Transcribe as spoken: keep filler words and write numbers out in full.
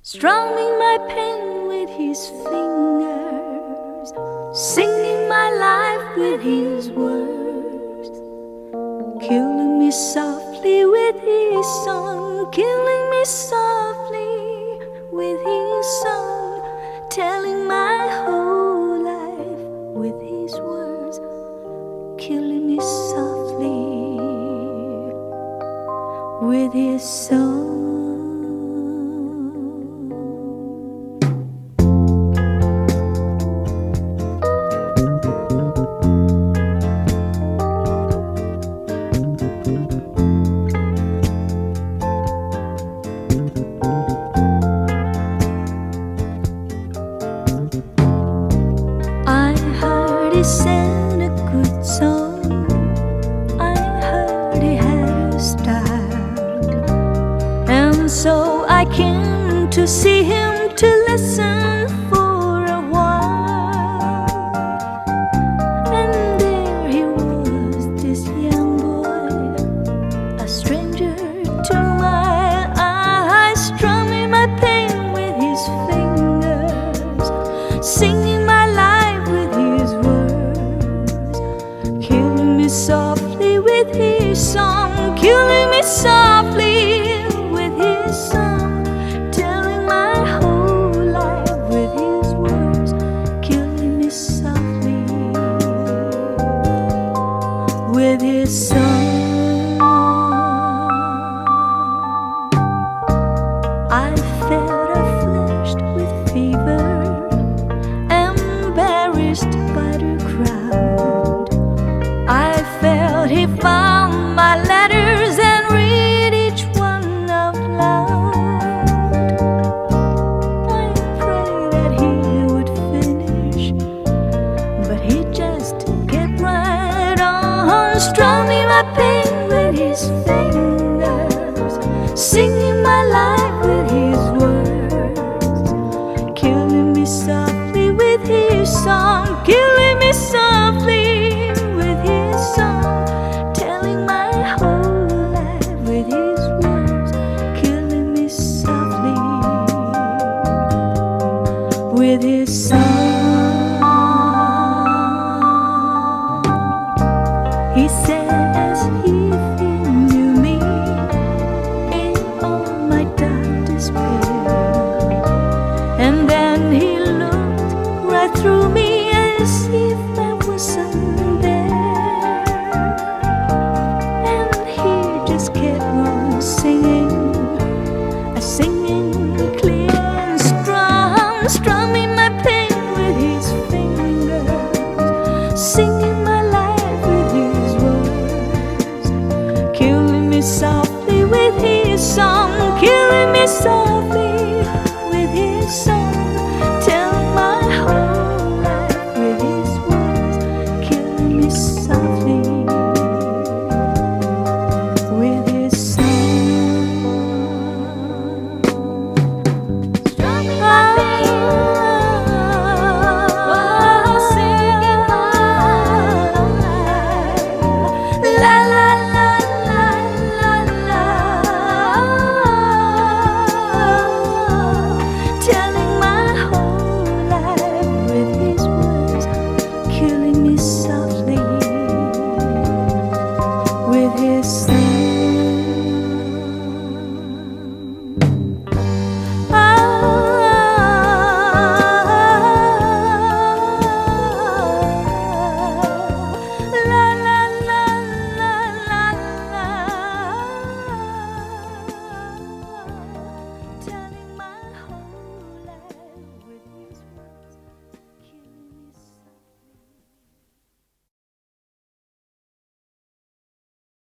strumming my pain with his fingers, singing my life with his words, killing me softly with his song, killing me softly with his song, telling my whole life with his words, killing me softly with his song. He sang a good song, I heard he had a style, and so I came to see him, to listen for a while. And there he was, this young boy, a stranger to my eyes, strumming my pain with his fingers, singing my life with his words, killing me softly with his song, killing me softly with his song, telling my whole life with his words, killing me softly with his song. I felt afflicted with fever, embarrassed by the crowd. I felt he found my letters and read each one out loud. I prayed that he would finish, but he just kept right on, strumming my pain with his fingers, singing my life with his words, killing me softly with his song, killing me softly with his song, telling my whole life with his words, killing me softly with his song. He said as if he knew me in all my dark despair, and then he looked right through me as if I wasn't there, and he just kept on singing, a singing clear and strong, strumming my pain with his fingers, singing my life with his words, killing me softly with his song, killing me softly